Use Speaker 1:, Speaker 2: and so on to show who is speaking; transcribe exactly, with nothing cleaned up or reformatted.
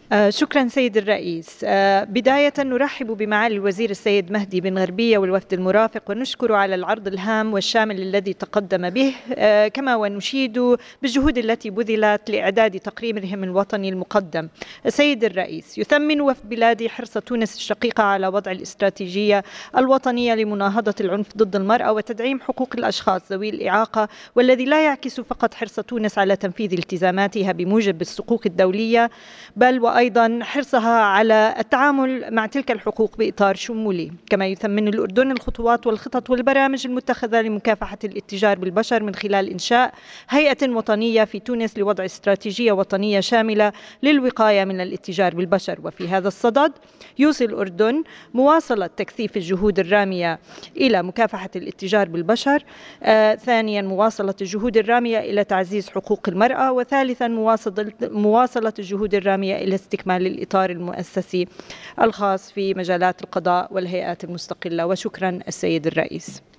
Speaker 1: آه، شكرا سيد الرئيس. آه، بداية نرحب بمعالي الوزير السيد مهدي بن غربية والوفد المرافق، ونشكر على العرض الهام والشامل الذي تقدم به، آه، كما ونشيد بالجهود التي بذلت لإعداد تقريرهم الوطني المقدم. سيد الرئيس، يثمن وفد بلادي حرص تونس الشقيقة على وضع الاستراتيجية الوطنية لمناهضة العنف ضد المرأة وتدعيم حقوق الأشخاص ذوي الإعاقة، والذي لا يعكس فقط حرص تونس على تنفيذ التزاماتها بموجب الحقوق الدولية، بل وأيضا حرصها على التعامل مع تلك الحقوق بإطار شمولي. كما يثمن الأردن الخطوات والخطط والبرامج المتخذة لمكافحة الاتجار بالبشر من خلال إنشاء هيئة وطنية في تونس لوضع استراتيجية وطنية شاملة للوقاية من الاتجار بالبشر. وفي هذا الصدد يوصي الأردن مواصلة تكثيف الجهود الرامية إلى مكافحة الاتجار بالبشر، آه، ثانيا مواصلة الجهود الرامية إلى تعزيز حقوق المرأة، وثالثا مواصلة مواصلة الجهود الرامية إلى استكمال الإطار المؤسسي الخاص في مجالات القضاء والهيئات المستقلة. وشكرا السيد الرئيس.